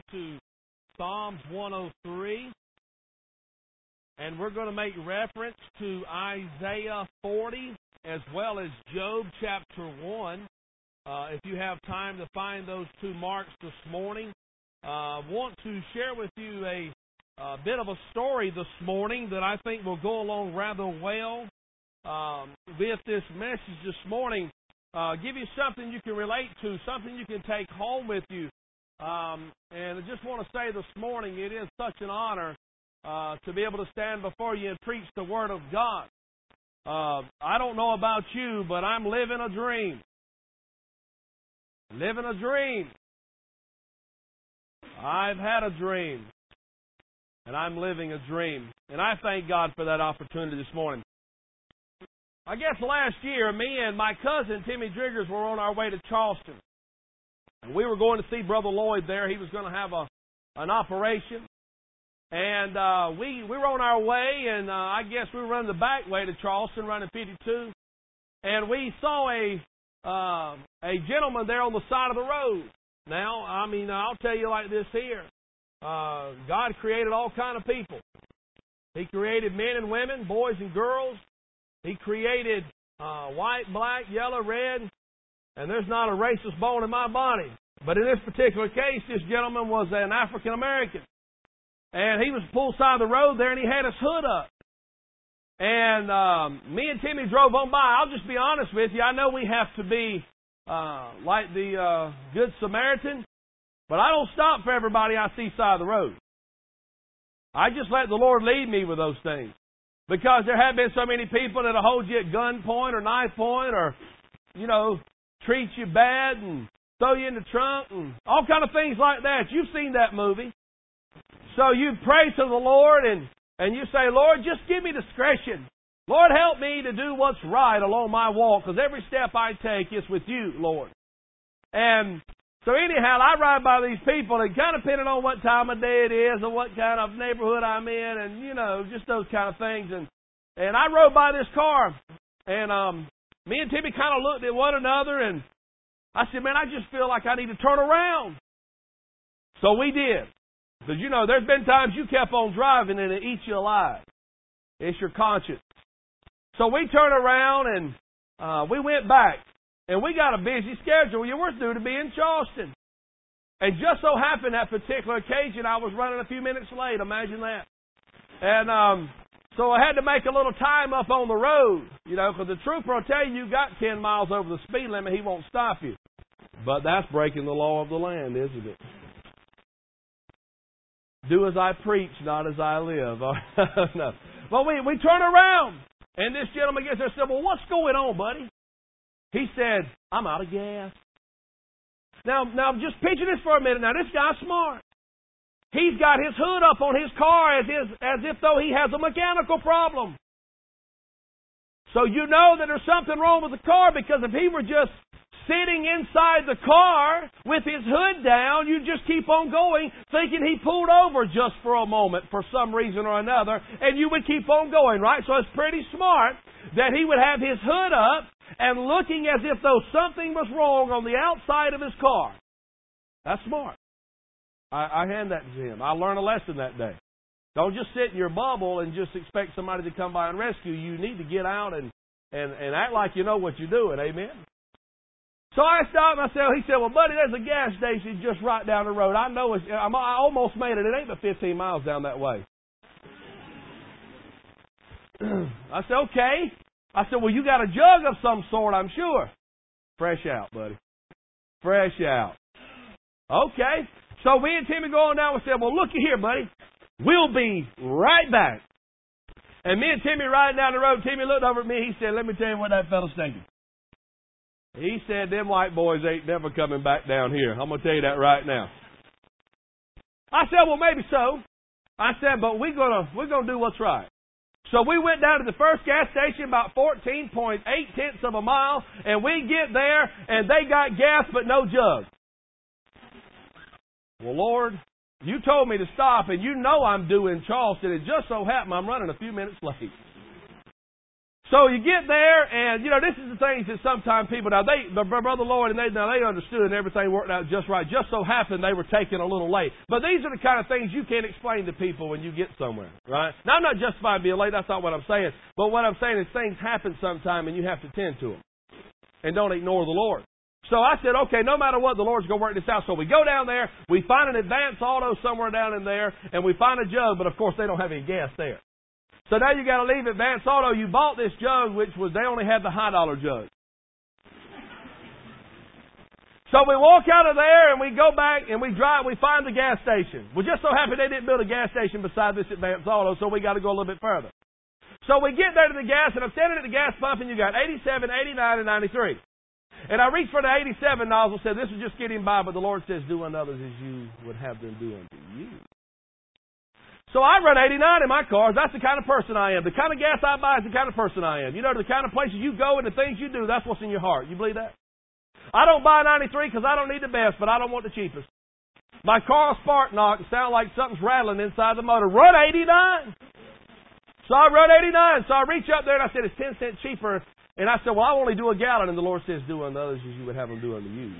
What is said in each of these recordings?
to Psalms 103, and we're going to make reference to Isaiah 40 as well as Job chapter 1. If you have time to find those two marks this morning, I want to share with you a bit of a story this morning that I think will go along rather well with this message this morning. Give you something you can relate to, something you can take home with you. And I just want to say this morning, it is such an honor to be able to stand before you and preach the Word of God. I don't know about you, but I'm living a dream. Living a dream. I've had a dream, and I'm living a dream. And I thank God for that opportunity this morning. I guess last year, me and my cousin, Timmy Driggers, were on our way to Charleston. And we were going to see Brother Lloyd there. He was going to have an operation. And we were on our way, and I guess we were running the back way to Charleston, running 52. And we saw a gentleman there on the side of the road. Now, I'll tell you like this here. God created all kind of people. He created men and women, boys and girls. He created white, black, yellow, red, and there's not a racist bone in my body. But in this particular case, this gentleman was an African American. And he was pulled side of the road there, and he had his hood up. And me and Timmy drove on by. I'll just be honest with you. I know we have to be like the Good Samaritan, but I don't stop for everybody I see side of the road. I just let the Lord lead me with those things. Because there have been so many people that'll hold you at gunpoint or knife point or, treat you bad and throw you in the trunk and all kind of things like that. You've seen that movie. So you pray to the Lord and you say, Lord, just give me discretion. Lord, help me to do what's right along my walk, because every step I take is with you, Lord. And so anyhow, I ride by these people, and kind of depending on what time of day it is or what kind of neighborhood I'm in, and, just those kind of things. And I rode by this car, and me and Timmy kind of looked at one another, and I said, man, I just feel like I need to turn around. So we did. Because, there's been times you kept on driving, and it eats you alive. It's your conscience. So we turned around, and we went back. And we got a busy schedule. You were due to be in Charleston. And just so happened that particular occasion, I was running a few minutes late. Imagine that. And so I had to make a little time up on the road. Because the trooper will tell you got 10 miles over the speed limit, he won't stop you. But that's breaking the law of the land, isn't it? Do as I preach, not as I live. No. Well, we turn around. And this gentleman gets there and said, well, what's going on, buddy? He said, I'm out of gas. Now just picture this for a minute. Now, this guy's smart. He's got his hood up on his car as if though he has a mechanical problem. So you know that there's something wrong with the car, because if he were just sitting inside the car with his hood down, you just keep on going thinking he pulled over just for a moment for some reason or another, and you would keep on going, right? So it's pretty smart that he would have his hood up and looking as if though something was wrong on the outside of his car. That's smart. I hand that to him. I learned a lesson that day. Don't just sit in your bubble and just expect somebody to come by and rescue you. You need to get out and act like you know what you're doing. Amen? So I stopped myself. He said, well, buddy, there's a gas station just right down the road. I know I almost made it. It ain't but 15 miles down that way. I said, okay. I said, well, you got a jug of some sort, I'm sure. Fresh out, buddy. Fresh out. Okay. So me and Timmy go on down and said, well, looky here, buddy. We'll be right back. And me and Timmy riding down the road, Timmy looked over at me. He said, let me tell you what that fella's thinking. He said, them white boys ain't never coming back down here. I'm going to tell you that right now. I said, well, maybe so. I said, but we're gonna do what's right. So we went down to the first gas station, about 14.8 tenths of a mile, and we get there, and they got gas but no jug. Well, Lord, you told me to stop, and you know I'm due in Charleston. It just so happened I'm running a few minutes late. So you get there, and, this is the things that sometimes people, now Brother Lloyd, and they understood and everything worked out just right. Just so happened they were taken a little late. But these are the kind of things you can't explain to people when you get somewhere, right? Now, I'm not justifying being late. That's not what I'm saying. But what I'm saying is things happen sometime, and you have to tend to them. And don't ignore the Lord. So I said, okay, no matter what, the Lord's going to work this out. So we go down there, we find an Advance Auto somewhere down in there, and we find a jug, but of course they don't have any gas there. So now you got to leave Advance Auto. You bought this jug, they only had the high dollar jug. So we walk out of there and we go back and we find the gas station. We're just so happy they didn't build a gas station beside this Advance Auto, so we got to go a little bit further. So we get there to the gas, and I'm standing at the gas pump, and you got 87, 89, and 93. And I reached for the 87 nozzle, said this is just getting by, but the Lord says, do unto others as you would have them do unto you. So I run 89 in my cars. That's the kind of person I am. The kind of gas I buy is the kind of person I am. The kind of places you go and the things you do, that's what's in your heart. You believe that? I don't buy 93 because I don't need the best, but I don't want the cheapest. My car spark knock and sound like something's rattling inside the motor. Run 89. So I run 89. So I reach up there and I said, it's 10 cents cheaper. And I said, well, I only do a gallon. And the Lord says, do unto others as you would have them do unto you.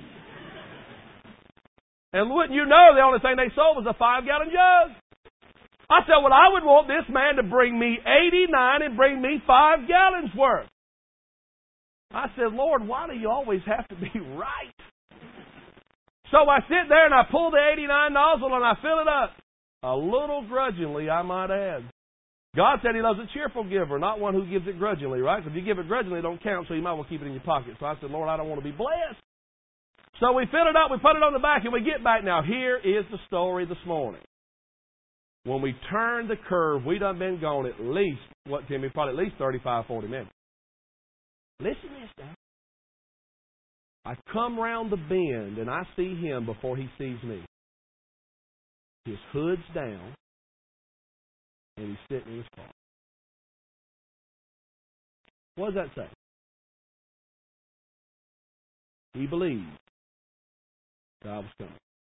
And wouldn't you know, the only thing they sold was a 5-gallon jug. I said, well, I would want this man to bring me 89 and bring me 5 gallons worth. I said, Lord, why do you always have to be right? So I sit there and I pull the 89 nozzle and I fill it up. A little grudgingly, I might add. God said He loves a cheerful giver, not one who gives it grudgingly, right? If you give it grudgingly, it don't count, so you might as well keep it in your pocket. So I said, Lord, I don't want to be blessed. So we fill it up, we put it on the back, and we get back. Now, here is the story this morning. When we turned the curve, we done been gone at least, Timmy? Probably at least 35, 40 minutes. Listen to this now. I come round the bend and I see him before he sees me. His hood's down and he's sitting in his car. What does that say? He believed God was coming.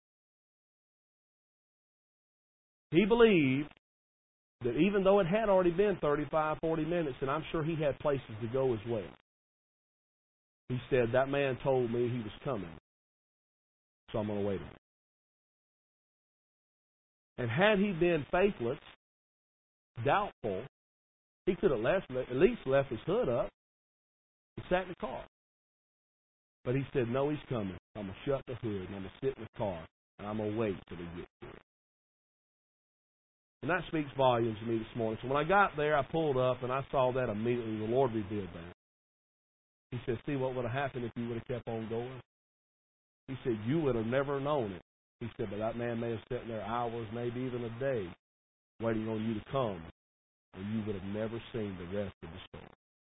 He believed that even though it had already been 35, 40 minutes, and I'm sure he had places to go as well, he said, that man told me he was coming, so I'm going to wait on him. And had he been faithless, doubtful, he could have at least left his hood up and sat in the car. But he said, no, he's coming. I'm going to shut the hood, and I'm going to sit in the car, and I'm going to wait till he gets here. And that speaks volumes to me this morning. So when I got there, I pulled up, and I saw that immediately. The Lord revealed that. He said, see what would have happened if you would have kept on going? He said, you would have never known it. He said, but that man may have sat there hours, maybe even a day, waiting on you to come, and you would have never seen the rest of the story.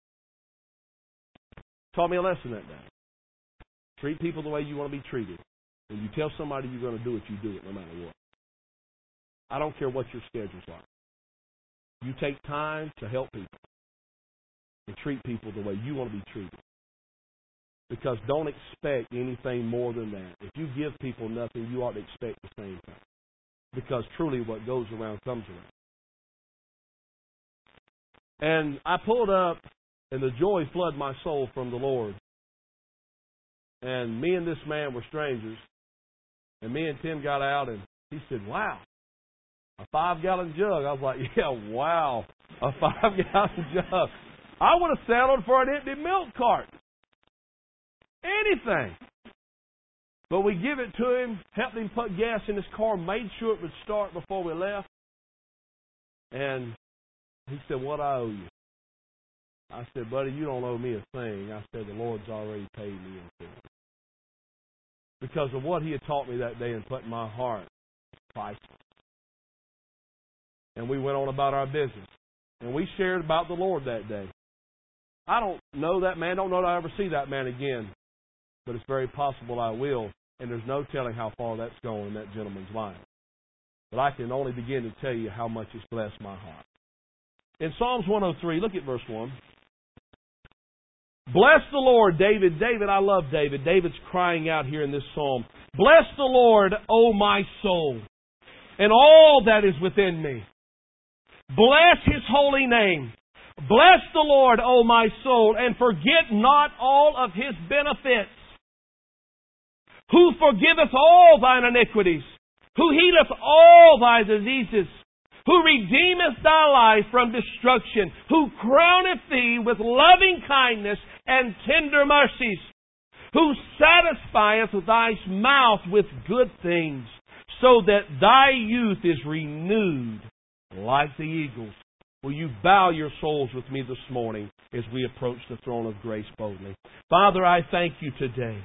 Taught me a lesson that day. Treat people the way you want to be treated. When you tell somebody you're going to do it, you do it no matter what. I don't care what your schedule's like. You take time to help people and treat people the way you want to be treated. Because don't expect anything more than that. If you give people nothing, you ought to expect the same thing. Because truly what goes around comes around. And I pulled up, and the joy flooded my soul from the Lord. And me and this man were strangers. And me and Tim got out, and he said, wow, a 5-gallon jug. I was like, yeah, wow, a 5-gallon jug. I would have settled for an empty milk carton. Anything. But we give it to him, helped him put gas in his car, made sure it would start before we left. And he said, what I owe you? I said, buddy, you don't owe me a thing. I said, the Lord's already paid me in full. Because of what he had taught me that day and put in my heart, it's priceless. And we went on about our business. And we shared about the Lord that day. I don't know that man. Don't know that I'll ever see that man again. But it's very possible I will. And there's no telling how far that's going in that gentleman's life. But I can only begin to tell you how much it's blessed my heart. In Psalms 103, look at verse 1. Bless the Lord, David. David, I love David. David's crying out here in this psalm. Bless the Lord, O my soul, and all that is within me. Bless His holy name. Bless the Lord, O my soul, and forget not all of His benefits. Who forgiveth all thine iniquities, who healeth all thy diseases, who redeemeth thy life from destruction, who crowneth thee with loving kindness and tender mercies, who satisfieth thy mouth with good things, so that thy youth is renewed like the eagles. Will you bow your souls with me this morning as we approach the throne of grace boldly? Father, I thank You today.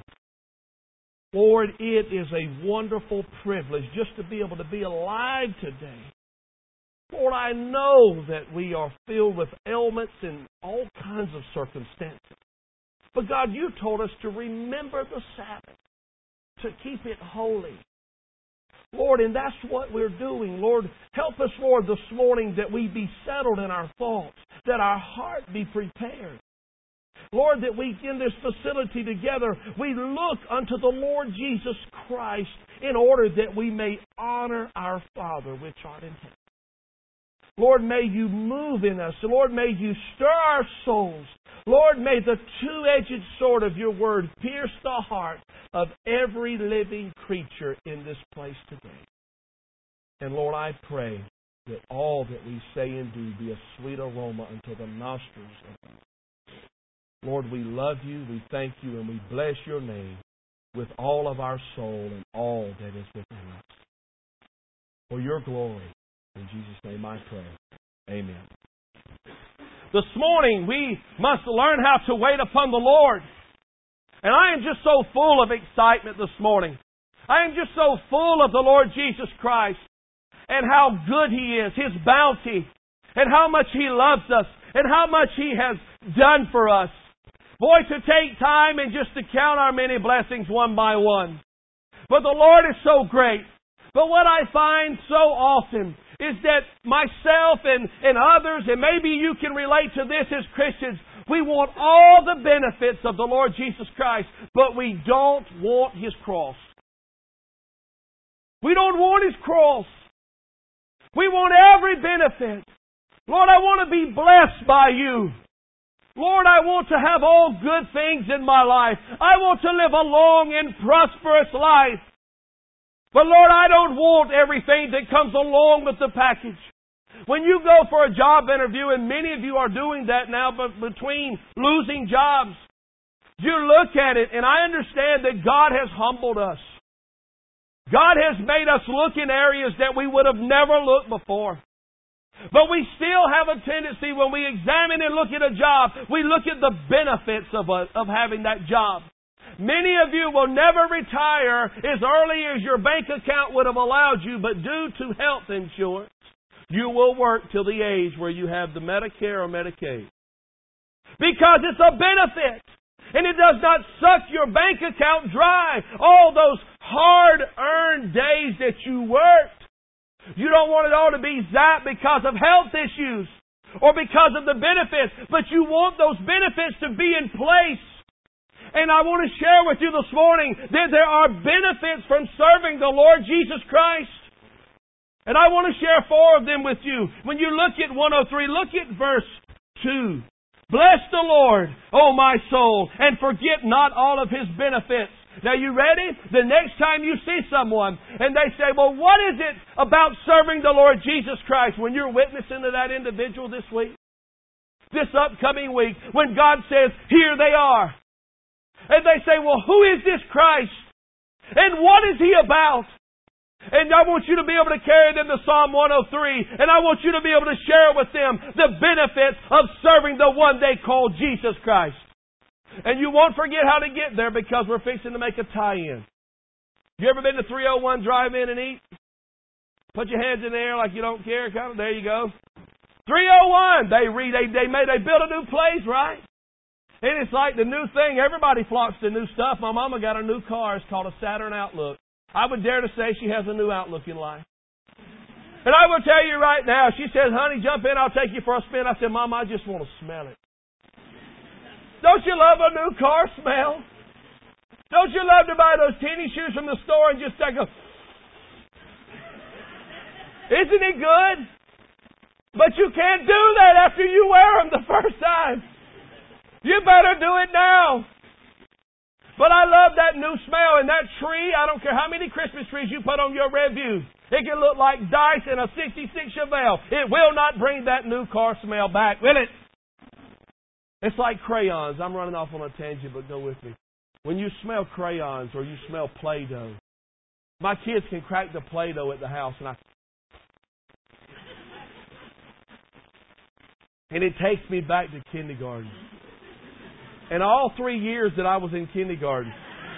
Lord, it is a wonderful privilege just to be able to be alive today. Lord, I know that we are filled with ailments and all kinds of circumstances. But God, You told us to remember the Sabbath, to keep it holy. Lord, and that's what we're doing. Lord, help us, Lord, this morning that we be settled in our thoughts, that our heart be prepared. Lord, that we, in this facility together, we look unto the Lord Jesus Christ in order that we may honor our Father which art in heaven. Lord, may You move in us. Lord, may You stir our souls. Lord, may the two-edged sword of Your Word pierce the heart of every living creature in this place today. And Lord, I pray that all that we say and do be a sweet aroma unto the nostrils of You. Lord, we love You, we thank You, and we bless Your name with all of our soul and all that is within us. For Your glory. In Jesus' name I pray. Amen. This morning we must learn how to wait upon the Lord. And I am just so full of excitement this morning. I am just so full of the Lord Jesus Christ and how good He is, His bounty, and how much He loves us, and how much He has done for us. Boy, to take time and just to count our many blessings one by one. But the Lord is so great. But what I find so often is that myself and others, and maybe you can relate to this as Christians, we want all the benefits of the Lord Jesus Christ, but we don't want His cross. We don't want His cross. We want every benefit. Lord, I want to be blessed by You. Lord, I want to have all good things in my life. I want to live a long and prosperous life. But Lord, I don't want everything that comes along with the package. When you go for a job interview, and many of you are doing that now, but between losing jobs, you look at it, and I understand that God has humbled us. God has made us look in areas that we would have never looked before. But we still have a tendency, when we examine and look at a job, we look at the benefits of having that job. Many of you will never retire as early as your bank account would have allowed you, but due to health insurance, you will work till the age where you have the Medicare or Medicaid. Because it's a benefit. And it does not suck your bank account dry. All those hard-earned days that you worked. You don't want it all to be zapped because of health issues or because of the benefits, but you want those benefits to be in place. And I want to share with you this morning that there are benefits from serving the Lord Jesus Christ. And I want to share 4 of them with you. When you look at 103, look at verse 2. Bless the Lord, O my soul, and forget not all of His benefits. Now, you ready? The next time you see someone and they say, well, what is it about serving the Lord Jesus Christ? When you're witnessing to that individual this week, this upcoming week, when God says, here they are. And they say, well, who is this Christ? And what is He about? And I want you to be able to carry them to Psalm 103. And I want you to be able to share with them the benefits of serving the one they call Jesus Christ. And you won't forget how to get there because we're fixing to make a tie-in. You ever been to 301 Drive-In and Eat? Put your hands in the air like you don't care. Kind of, there you go. 301. They built a new place, right? And it's like the new thing. Everybody flocks to new stuff. My mama got a new car. It's called a Saturn Outlook. I would dare to say she has a new outlook in life. And I will tell you right now, she says, honey, jump in, I'll take you for a spin. I said, Mama, I just want to smell it. Don't you love a new car smell? Don't you love to buy those tennis shoes from the store and just take a... Isn't it good? But you can't do that after you wear them the first time. You better do it now. But I love that new smell. And that tree, I don't care how many Christmas trees you put on your red view. It can look like dice in a 66 Chevelle. It will not bring that new car smell back, will it? It's like crayons. I'm running off on a tangent, but go with me. When you smell crayons or you smell Play-Doh, my kids can crack the Play-Doh at the house, and it takes me back to kindergarten. And all 3 years that I was in kindergarten,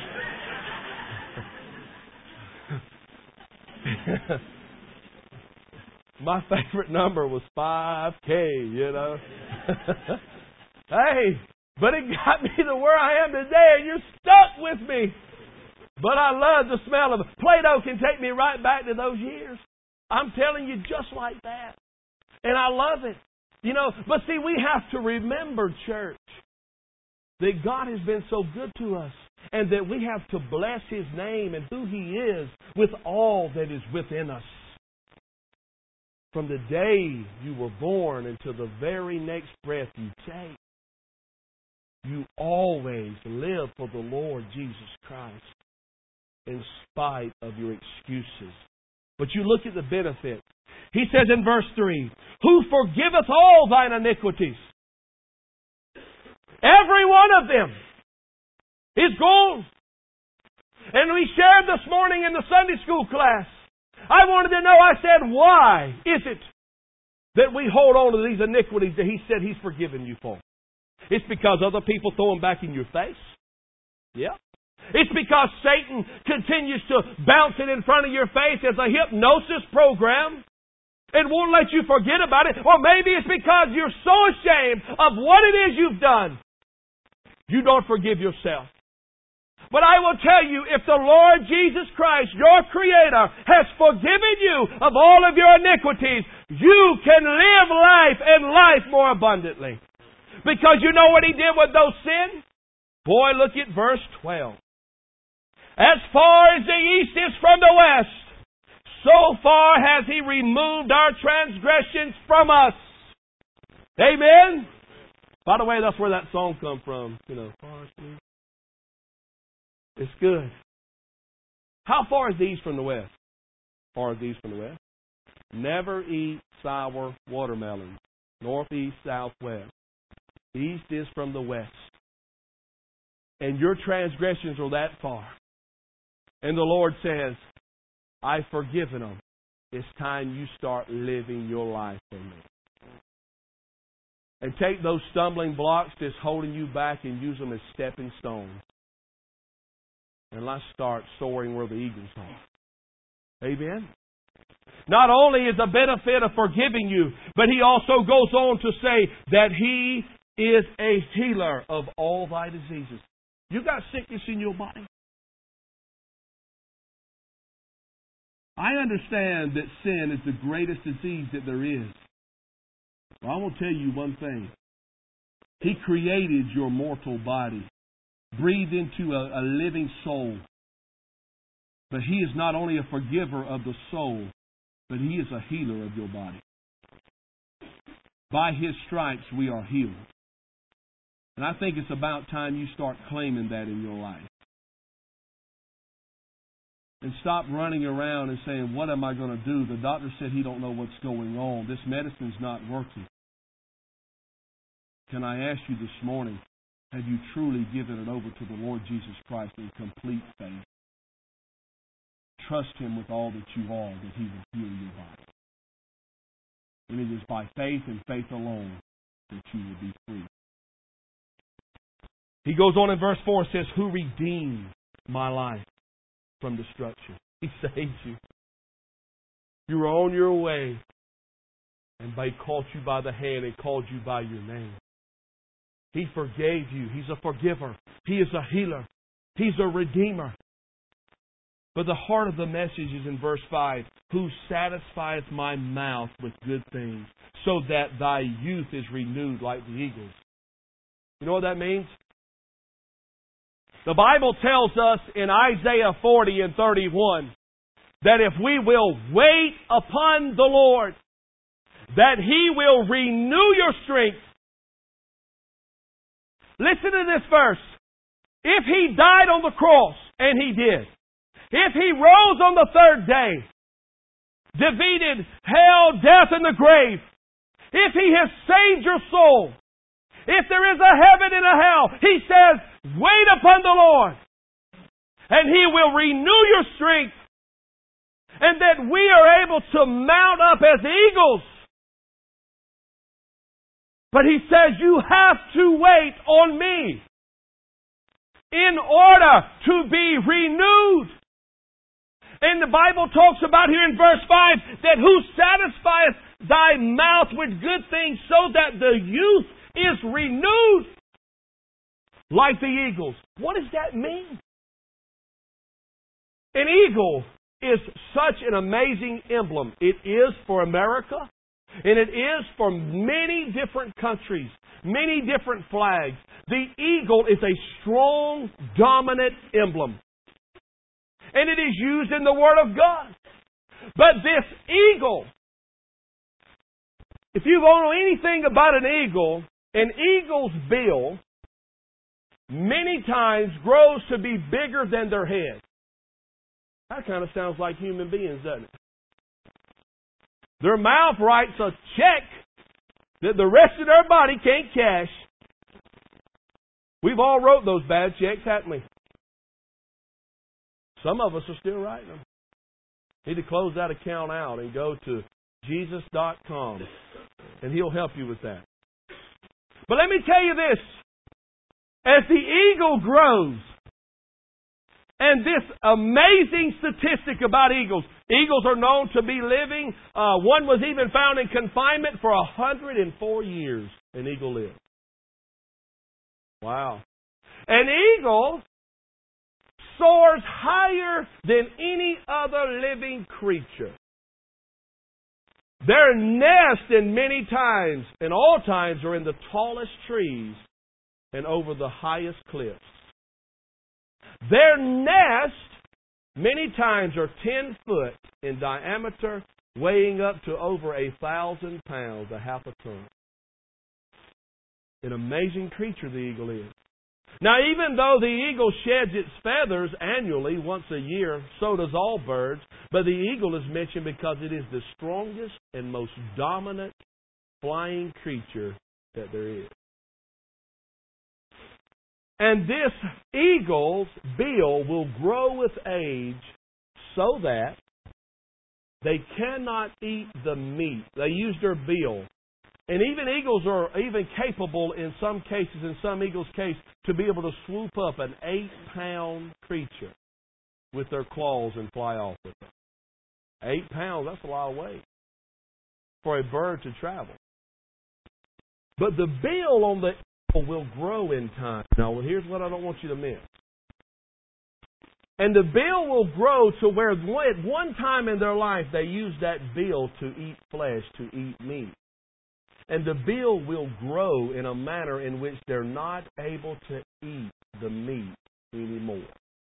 my favorite number was 5K, you know. Hey, but it got me to where I am today, and you're stuck with me. But I love the smell of it. Play-Doh can take me right back to those years. I'm telling you, just like that. And I love it. You know, but see, we have to remember, church, that God has been so good to us, and that we have to bless His name and who He is with all that is within us. From the day you were born until the very next breath you take, you always live for the Lord Jesus Christ in spite of your excuses. But you look at the benefit. He says in verse 3, who forgiveth all thine iniquities. Every one of them is gone. And we shared this morning in the Sunday school class. I wanted to know, I said, why is it that we hold on to these iniquities that He said He's forgiven you for? It's because other people throw them back in your face. Yeah. It's because Satan continues to bounce it in front of your face as a hypnosis program and won't let you forget about it. Or maybe it's because you're so ashamed of what it is you've done, you don't forgive yourself. But I will tell you, if the Lord Jesus Christ, your Creator, has forgiven you of all of your iniquities, you can live life and life more abundantly. Because you know what He did with those sins? Boy, look at verse 12. As far as the east is from the west, so far has He removed our transgressions from us. Amen? By the way, that's where that song comes from. You know, it's good. How far is the east from the west? Far as the east from the west. Never eat sour watermelons. North, east, south, west. The east is from the west. And your transgressions are that far. And the Lord says, I've forgiven them. It's time you start living your life for me. And take those stumbling blocks that's holding you back and use them as stepping stones. And let's start soaring where the eagles are. Amen? Not only is the benefit of forgiving you, but He also goes on to say that He is a healer of all thy diseases. You got sickness in your body? I understand that sin is the greatest disease that there is. Well, I will tell you one thing. He created your mortal body, breathed into a living soul. But He is not only a forgiver of the soul, but He is a healer of your body. By His stripes we are healed. And I think it's about time you start claiming that in your life. And stop running around and saying, what am I going to do? The doctor said he don't know what's going on. This medicine's not working. Can I ask you this morning, have you truly given it over to the Lord Jesus Christ in complete faith? Trust Him with all that you are, that He will heal your body. And it is by faith and faith alone that you will be free. He goes on in verse 4 and says, who redeemed my life from destruction. He saved you. You were on your way, and He caught you by the hand and called you by your name. He forgave you. He's a forgiver. He is a healer. He's a redeemer. But the heart of the message is in verse 5. Who satisfieth my mouth with good things, so that thy youth is renewed like the eagles. You know what that means? The Bible tells us in Isaiah 40 and 31 that if we will wait upon the Lord, that He will renew your strength. Listen to this verse. If He died on the cross, and He did, if He rose on the third day, defeated hell, death, and the grave, if He has saved your soul, if there is a heaven and a hell, He says, wait upon the Lord, and He will renew your strength, and that we are able to mount up as eagles. But He says, you have to wait on Me in order to be renewed. And the Bible talks about here in verse 5 that who satisfieth thy mouth with good things so that the youth is renewed like the eagles. What does that mean? An eagle is such an amazing emblem. It is for America, and it is for many different countries, many different flags. The eagle is a strong, dominant emblem. And it is used in the Word of God. But this eagle, if you know anything about an eagle's bill many times grows to be bigger than their head. That kind of sounds like human beings, doesn't it? Their mouth writes a check that the rest of their body can't cash. We've all wrote those bad checks, haven't we? Some of us are still writing them. Need to close that account out and go to Jesus.com, and He'll help you with that. But let me tell you this. As the eagle grows, and this amazing statistic about eagles. Eagles are known to be living. One was even found in confinement for 104 years. An eagle lived. Wow. An eagle soars higher than any other living creature. Their nest in many times, in all times, are in the tallest trees and over the highest cliffs. Their nest, many times, are 10 foot in diameter, weighing up to over 1,000 pounds, a half a ton. An amazing creature the eagle is. Now, even though the eagle sheds its feathers annually, once a year, so does all birds, but the eagle is mentioned because it is the strongest and most dominant flying creature that there is. And this eagle's bill will grow with age so that they cannot eat the meat. They use their bill. And even eagles are even capable in some cases, in some eagles' case, to be able to swoop up an 8-pound creature with their claws and fly off with it. 8 pounds, that's a lot of weight for a bird to travel. But the bill on the will grow in time. Now, here's what I don't want you to miss. And the bill will grow to where at one time in their life they used that bill to eat flesh, to eat meat. And the bill will grow in a manner in which they're not able to eat the meat anymore.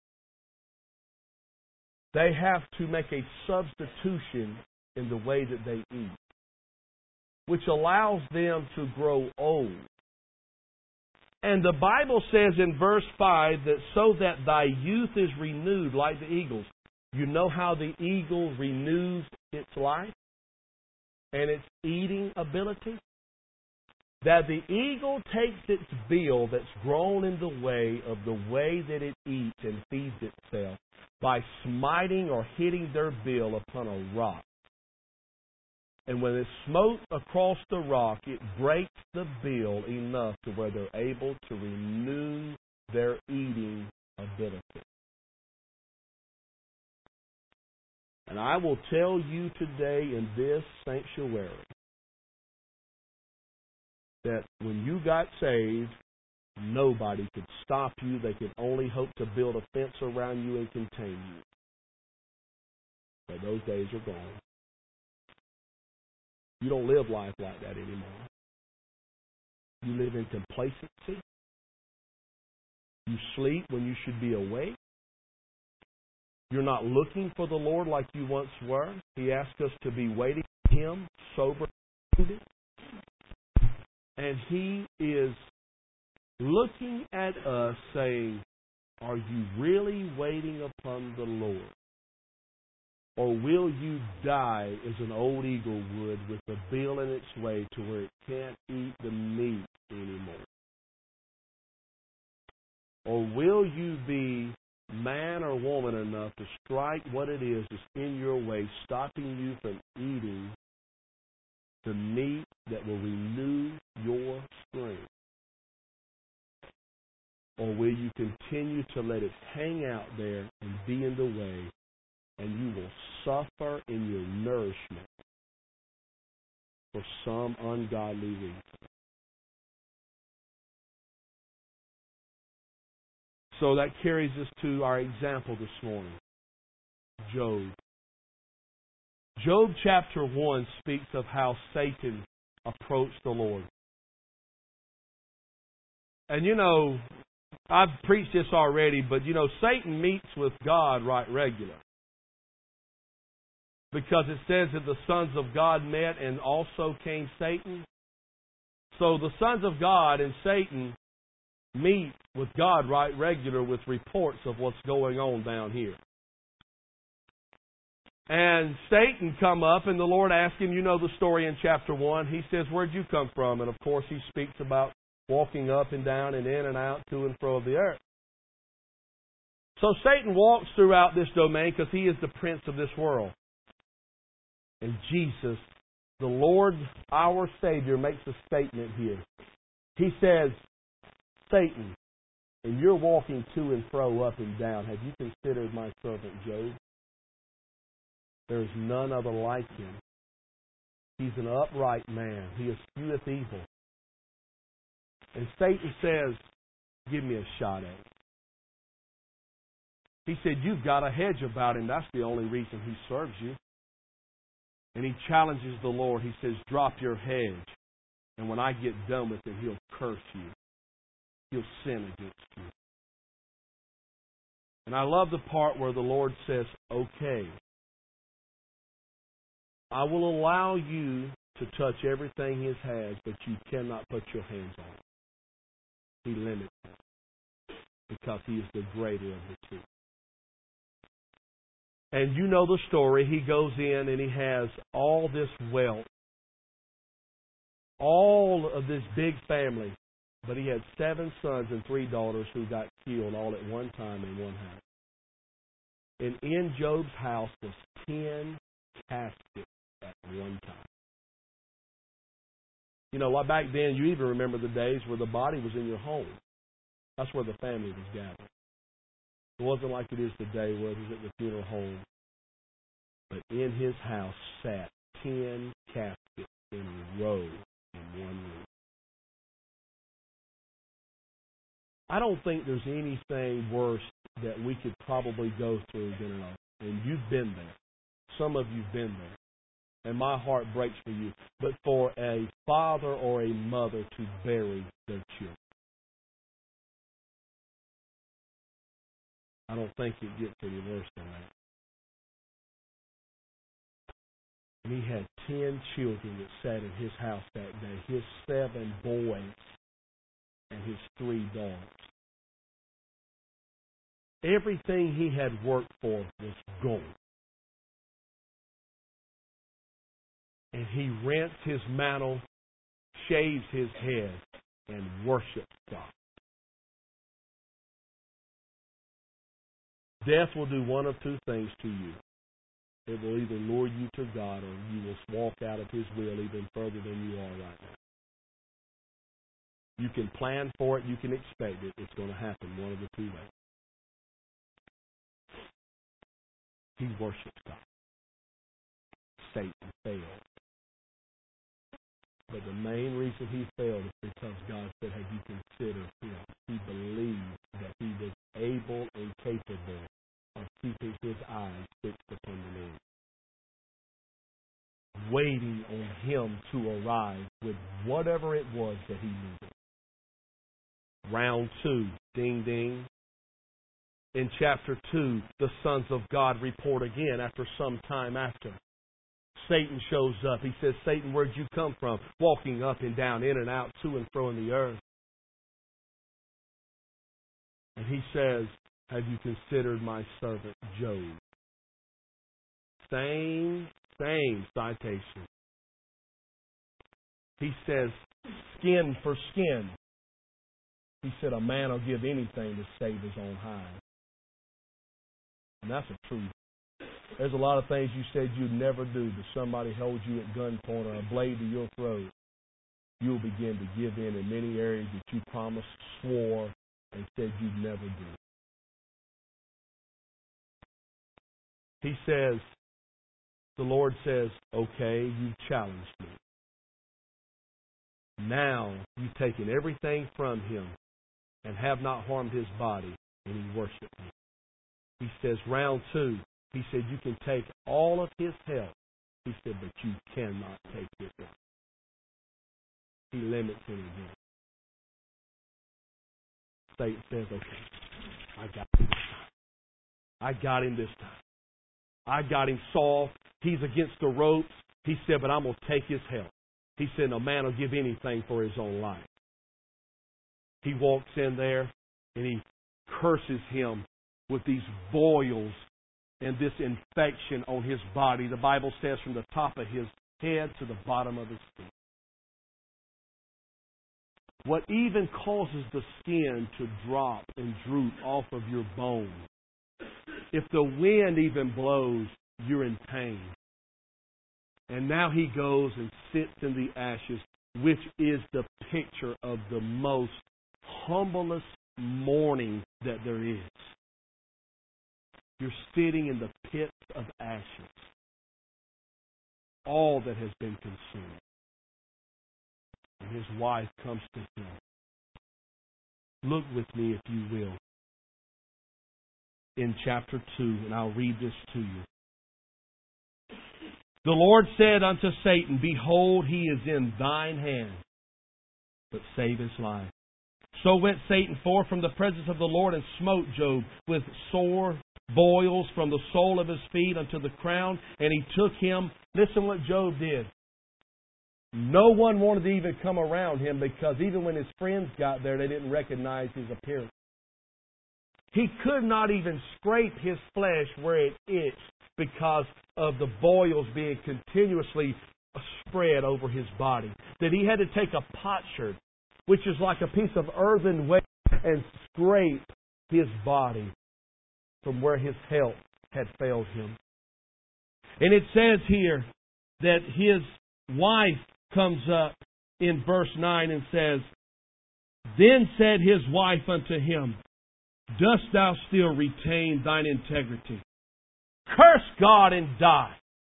They have to make a substitution in the way that they eat, which allows them to grow old. And the Bible says in verse 5 that so that thy youth is renewed like the eagles. You know how the eagle renews its life and its eating ability? That the eagle takes its bill that's grown in the way that it eats and feeds itself by smiting or hitting their bill upon a rock. And when it smote across the rock, it breaks the bill enough to where they're able to renew their eating ability. And I will tell you today in this sanctuary that when you got saved, nobody could stop you. They could only hope to build a fence around you and contain you. But those days are gone. You don't live life like that anymore. You live in complacency. You sleep when you should be awake. You're not looking for the Lord like you once were. He asked us to be waiting for Him, sober, And He is looking at us saying, are you really waiting upon the Lord? Or will you die as an old eagle would with a bill in its way to where it can't eat the meat anymore? Or will you be man or woman enough to strike what it is that's in your way, stopping you from eating the meat that will renew your strength? Or will you continue to let it hang out there and be in the way, and you will suffer in your nourishment for some ungodly reason? So that carries us to our example this morning, Job. Job chapter 1 speaks of how Satan approached the Lord. And I've preached this already, but Satan meets with God right regular. Because it says that the sons of God met and also came Satan. So the sons of God and Satan meet with God right regular with reports of what's going on down here. And Satan come up and the Lord asked him, you know the story in chapter 1. He says, where'd you come from? And of course he speaks about walking up and down and in and out, to and fro of the earth. So Satan walks throughout this domain because he is the prince of this world. And Jesus, the Lord, our Savior, makes a statement here. He says, Satan, and you're walking to and fro, up and down, have you considered my servant Job? There is none other like him. He's an upright man. He escheweth evil. And Satan says, give me a shot at it. He said, you've got a hedge about him. That's the only reason he serves you. And he challenges the Lord. He says, drop your hedge. And when I get done with it, he'll curse you. He'll sin against you. And I love the part where the Lord says, okay, I will allow you to touch everything He has, but you cannot put your hands on it. He limits it because He is the greater of the two. And you know the story. He goes in and he has all this wealth, all of this big family, but he had 7 sons and 3 daughters who got killed all at one time in one house. And in Job's house was 10 caskets at one time. Back then, you even remember the days where the body was in your home. That's where the family was gathered. It wasn't like it is today where it was at the funeral home. But in his house sat 10 caskets in a row in one room. I don't think there's anything worse that we could probably go through than and you've been there. Some of you've been there. And my heart breaks for you. But for a father or a mother to bury their children, I don't think it gets any worse than that. And he had 10 children that sat in his house that day. His 7 boys and his 3 daughters. Everything he had worked for was gone. And he rents his mantle, shaves his head, and worships God. Death will do one of 2 things to you. It will either lure you to God or you will walk out of His will even further than you are right now. You can plan for it. You can expect it. It's going to happen one of the 2 ways. He worships God. Satan failed. But the main reason he failed is because God said, have you considered him? He believed that he was able and capable of keeping his eyes fixed upon the Lord, waiting on Him to arrive with whatever it was that he needed. Round 2, ding, ding. In chapter 2, the sons of God report again after some time after. Satan shows up. He says, Satan, where'd you come from? Walking up and down, in and out, to and fro in the earth. And he says, have you considered my servant Job? Same citation. He says, skin for skin. He said, a man will give anything to save his own hide. And that's the truth. There's a lot of things you said you'd never do, but somebody holds you at gunpoint or a blade to your throat. You'll begin to give in many areas that you promised, swore, and said you'd never do. He says, the Lord says, okay, you've challenged me. Now you've taken everything from him and have not harmed his body, and he worshiped me. He says, round 2, he said, you can take all of his health. He said, but you cannot take his life. He limits anything. Satan says, okay, I got him this time. I got him this time. I got him soft. He's against the ropes. He said, but I'm going to take his health. He said, no man will give anything for his own life. He walks in there and he curses him with these boils and this infection on his body. The Bible says from the top of his head to the bottom of his feet. What even causes the skin to drop and droop off of your bones, if the wind even blows, you're in pain. And now he goes and sits in the ashes, which is the picture of the most humblest mourning that there is. You're sitting in the pits of ashes. All that has been consumed. And his wife comes to him. Look with me, if you will, in chapter 2, and I'll read this to you. The Lord said unto Satan, behold, he is in thine hand, but save his life. So went Satan forth from the presence of the Lord and smote Job with sore boils from the sole of his feet unto the crown, and he took him. Listen what Job did. No one wanted to even come around him because even when his friends got there, they didn't recognize his appearance. He could not even scrape his flesh where it itched because of the boils being continuously spread over his body. That he had to take a potsherd, which is like a piece of earthenware, and scrape his body from where his health had failed him. And it says here that his wife comes up in verse 9 and says, then said his wife unto him, dost thou still retain thine integrity? Curse God and die.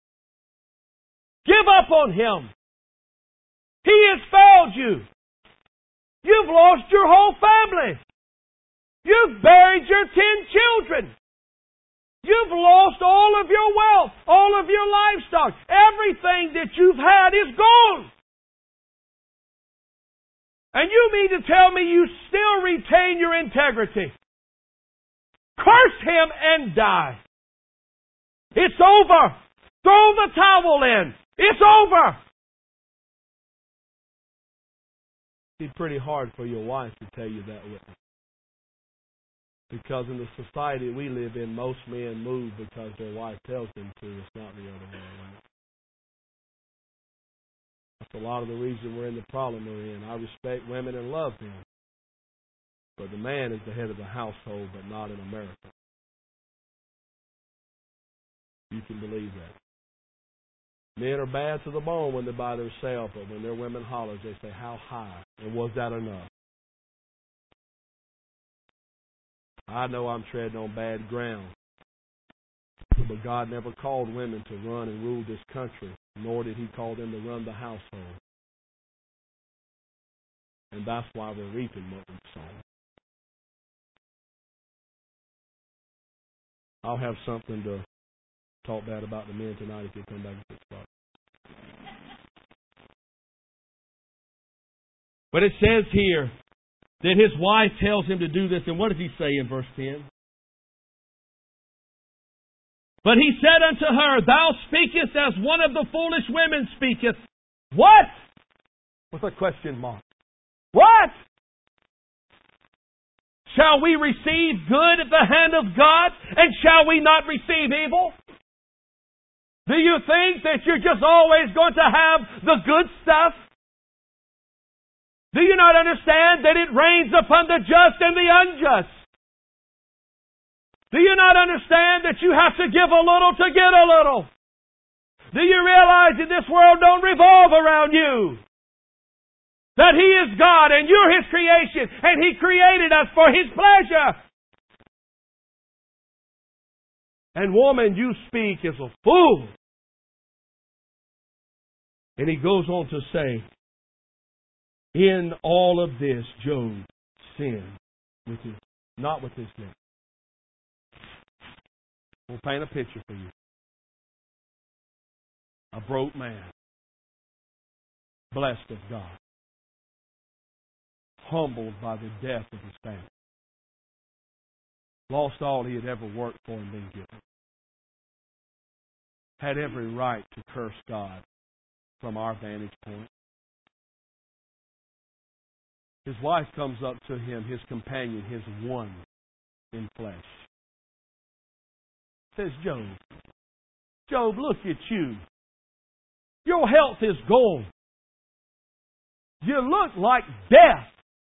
Give up on him. He has failed you. You've lost your whole family. You've buried your 10 children. You've lost all of your wealth, all of your livestock. Everything that you've had is gone. And you mean to tell me you still retain your integrity? Curse him and die. It's over. Throw the towel in. It's over. It's pretty hard for your wife to tell you that, witness. Because in the society we live in, most men move because their wife tells them to. It's not the other way around. That's a lot of the reason we're in the problem we're in. I respect women and love them. But the man is the head of the household, but not in America. You can believe that. Men are bad to the bone when they're by themselves, but when their women holler, they say, how high? And was that enough? I know I'm treading on bad ground. But God never called women to run and rule this country, nor did He call them to run the household. And that's why we're reaping what we've sown. I'll have something to talk bad about the men tonight if you come back to this spot. But it says here that his wife tells him to do this. And what does he say in verse 10? But he said unto her, Thou speakest as one of the foolish women speaketh. What? With a question mark. What? Shall we receive good at the hand of God, and shall we not receive evil? Do you think that you're just always going to have the good stuff? Do you not understand that it rains upon the just and the unjust? Do you not understand that you have to give a little to get a little? Do you realize that this world don't revolve around you? That He is God and you're His creation and He created us for His pleasure. And woman, you speak as a fool. And he goes on to say, in all of this, Job sinned with his, not with his lips. We'll paint a picture for you. A broke man, blessed of God, humbled by the death of his family, lost all he had ever worked for and been given, had every right to curse God from our vantage point. His wife comes up to him, his companion, his one in flesh. Says, Job, look at you. Your health is gone. You look like death.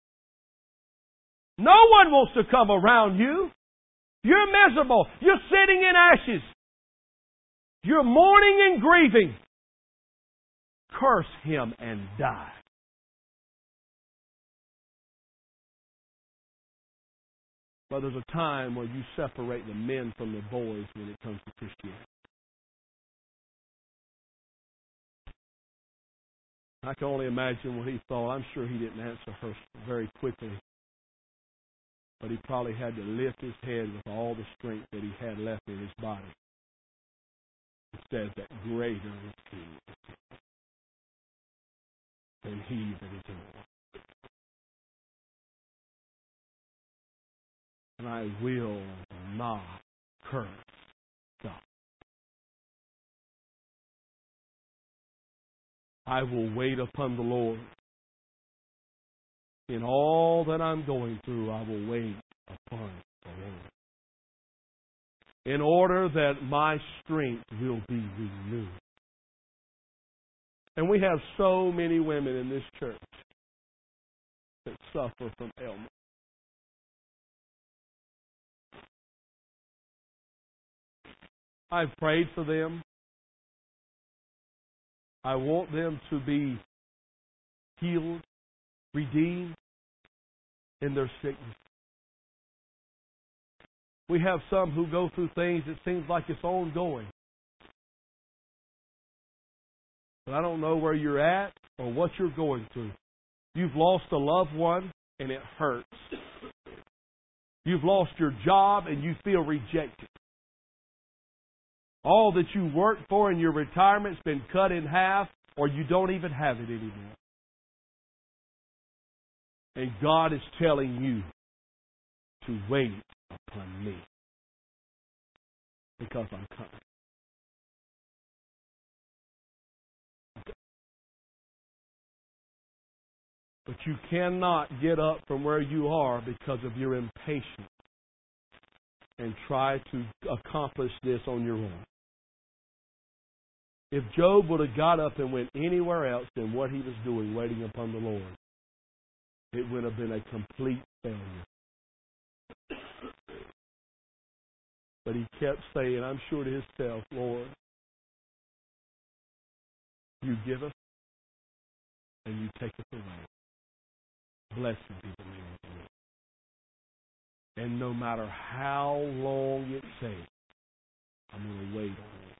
No one wants to come around you. You're miserable. You're sitting in ashes. You're mourning and grieving. Curse him and die. But there's a time where you separate the men from the boys when it comes to Christianity. I can only imagine what he thought. I'm sure he didn't answer her very quickly. But he probably had to lift his head with all the strength that he had left in his body. It says that greater is He than he that is in the world. And I will not curse God. I will wait upon the Lord. In all that I'm going through, I will wait upon the Lord. In order that my strength will be renewed. And we have so many women in this church that suffer from ailment. I've prayed for them. I want them to be healed, redeemed in their sickness. We have some who go through things that seems like it's ongoing. But I don't know where you're at or what you're going through. You've lost a loved one and it hurts. You've lost your job and you feel rejected. All that you worked for in your retirement's been cut in half, or you don't even have it anymore. And God is telling you to wait upon me, because I'm coming. But you cannot get up from where you are because of your impatience and try to accomplish this on your own. If Job would have got up and went anywhere else than what he was doing, waiting upon the Lord, it would have been a complete failure. But he kept saying, I'm sure to himself, Lord, you give us and you take us away. Blessed be the name of the Lord. And no matter how long it takes, I'm going to wait on it.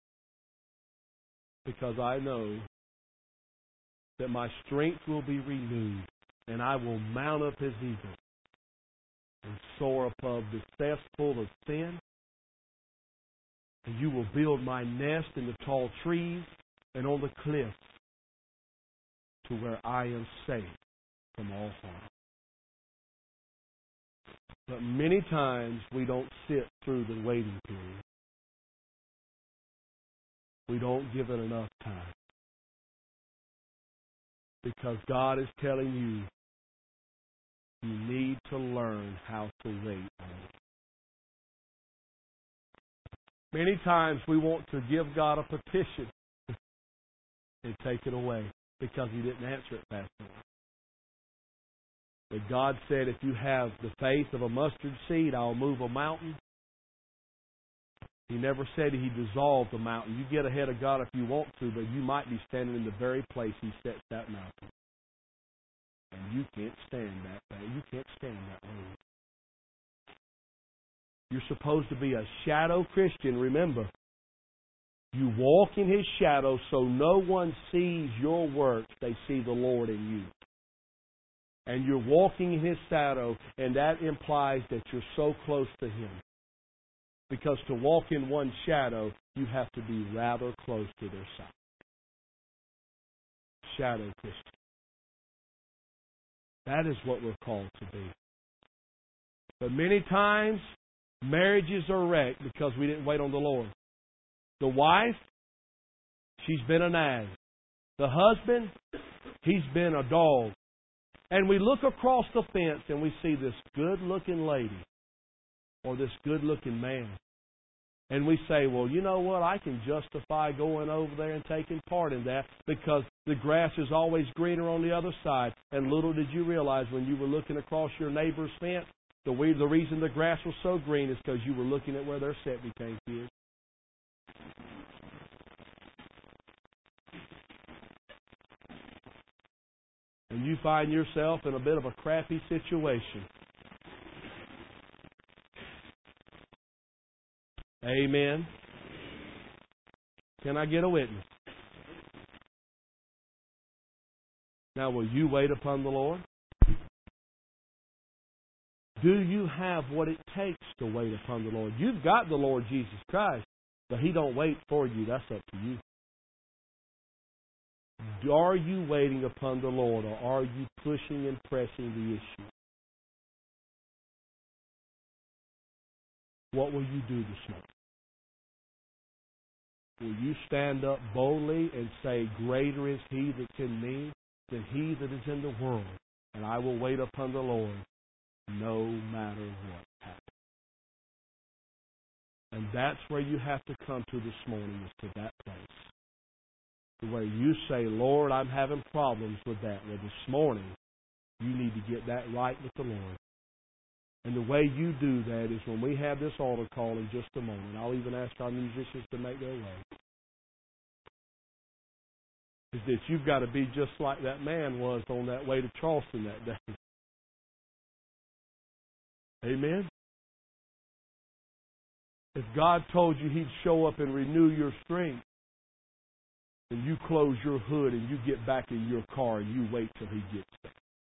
Because I know that my strength will be renewed, and I will mount up as eagle and soar above the cesspool of sin. And you will build my nest in the tall trees and on the cliffs, to where I am safe from all harm. But many times we don't sit through the waiting period. We don't give it enough time. Because God is telling you, you need to learn how to wait on it. Many times we want to give God a petition and take it away because He didn't answer it fast enough. But God said, if you have the faith of a mustard seed, I'll move a mountain. He never said He dissolved the mountain. You get ahead of God if you want to, but you might be standing in the very place He sets that mountain. And you can't stand that. You can't stand that road. You're supposed to be a shadow Christian. Remember, you walk in His shadow so no one sees your works. They see the Lord in you. And you're walking in His shadow, and that implies that you're so close to Him. Because to walk in one's shadow, you have to be rather close to their side. Shadow Christian. That is what we're called to be. But many times, marriages are wrecked because we didn't wait on the Lord. The wife, she's been a nag. The husband, he's been a dog. And we look across the fence and we see this good-looking lady or this good-looking man. And we say, well, you know what? I can justify going over there and taking part in that because the grass is always greener on the other side. And little did you realize when you were looking across your neighbor's fence, the reason the grass was so green is because you were looking at where their septic tank is. And you find yourself in a bit of a crappy situation. Amen. Can I get a witness? Now, will you wait upon the Lord? Do you have what it takes to wait upon the Lord? You've got the Lord Jesus Christ, but He don't wait for you. That's up to you. Are you waiting upon the Lord, or are you pushing and pressing the issue? What will you do this morning? Will you stand up boldly and say, greater is He that's in me than he that is in the world, and I will wait upon the Lord no matter what happens. And that's where you have to come to this morning, is to that place. Where you say, Lord, I'm having problems with that. Well, this morning, you need to get that right with the Lord. And the way you do that is when we have this altar call in just a moment. I'll even ask our musicians to make their way. Is that you've got to be just like that man was on that way to Charleston that day. Amen? If God told you He'd show up and renew your strength, and you close your hood and you get back in your car and you wait till He gets there.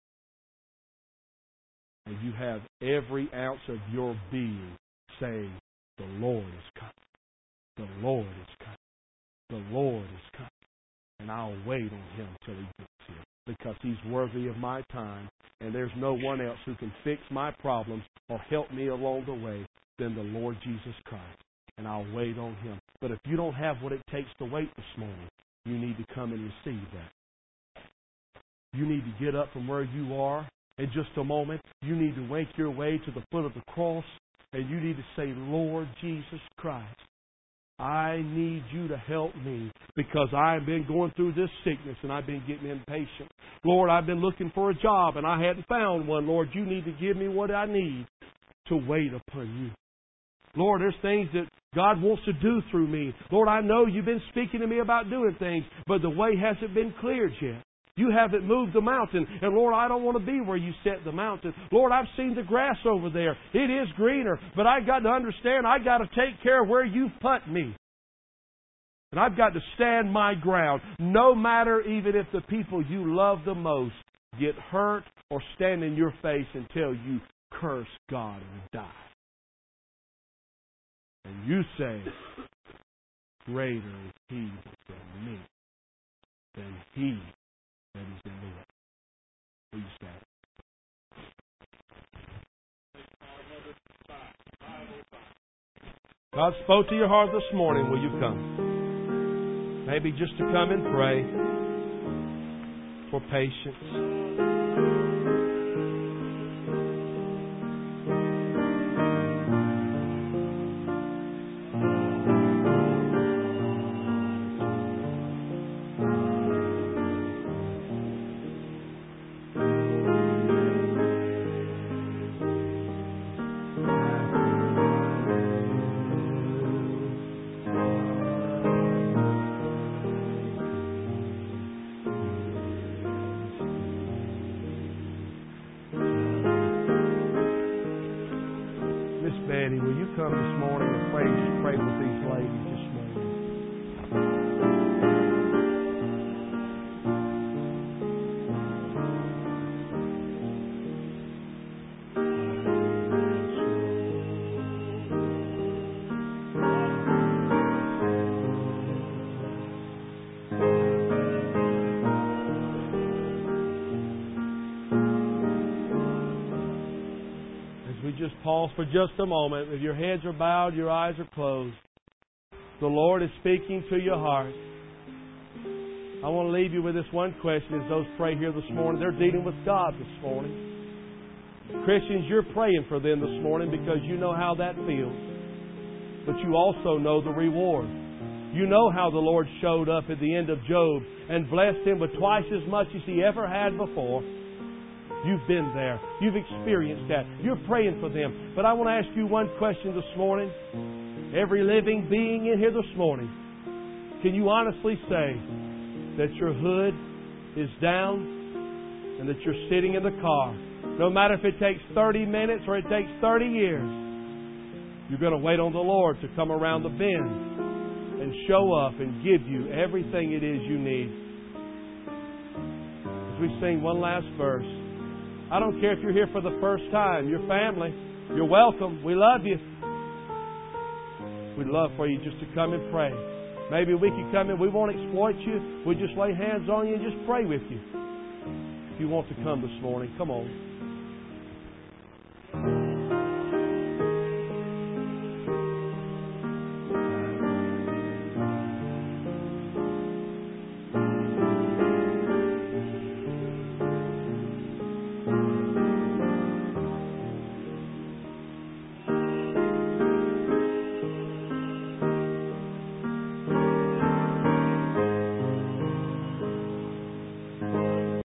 And you have every ounce of your being saying, the Lord is coming. The Lord is coming. The Lord is coming. And I'll wait on Him till He gets here. Because He's worthy of my time. And there's no one else who can fix my problems or help me along the way than the Lord Jesus Christ. And I'll wait on Him. But if you don't have what it takes to wait this morning, you need to come and receive that. You need to get up from where you are. In just a moment, you need to make your way to the foot of the cross, and you need to say, Lord Jesus Christ, I need you to help me because I've been going through this sickness and I've been getting impatient. Lord, I've been looking for a job and I hadn't found one. Lord, you need to give me what I need to wait upon you. Lord, there's things that God wants to do through me. Lord, I know you've been speaking to me about doing things, but the way hasn't been cleared yet. You haven't moved the mountain. And Lord, I don't want to be where you set the mountain. Lord, I've seen the grass over there. It is greener. But I've got to understand I've got to take care of where you've put me. And I've got to stand my ground. No matter even if the people you love the most get hurt or stand in your face and tell you, curse God and die. And you say, greater is He that's in me than he that is in the world. Will you stand? God spoke to your heart this morning. Will you come? Maybe just to come and pray for patience. Betty, will you come this morning and pray with these ladies this morning? Just pause for just a moment. If your heads are bowed, your eyes are closed, the Lord is speaking to your heart. I want to leave you with this one question as those pray here this morning. They're dealing with God this morning. Christians, you're praying for them this morning because you know how that feels. But you also know the reward. You know how the Lord showed up at the end of Job and blessed him with twice as much as he ever had before. You've been there. You've experienced that. You're praying for them. But I want to ask you one question this morning. Every living being in here this morning, can you honestly say that your hood is down and that you're sitting in the car? No matter if it takes 30 minutes or it takes 30 years, you're going to wait on the Lord to come around the bend and show up and give you everything it is you need. As we sing one last verse, I don't care if you're here for the first time. Your family, you're welcome. We love you. We'd love for you just to come and pray. Maybe we can come in. We won't exploit you. We'll just lay hands on you and just pray with you. If you want to come this morning, come on.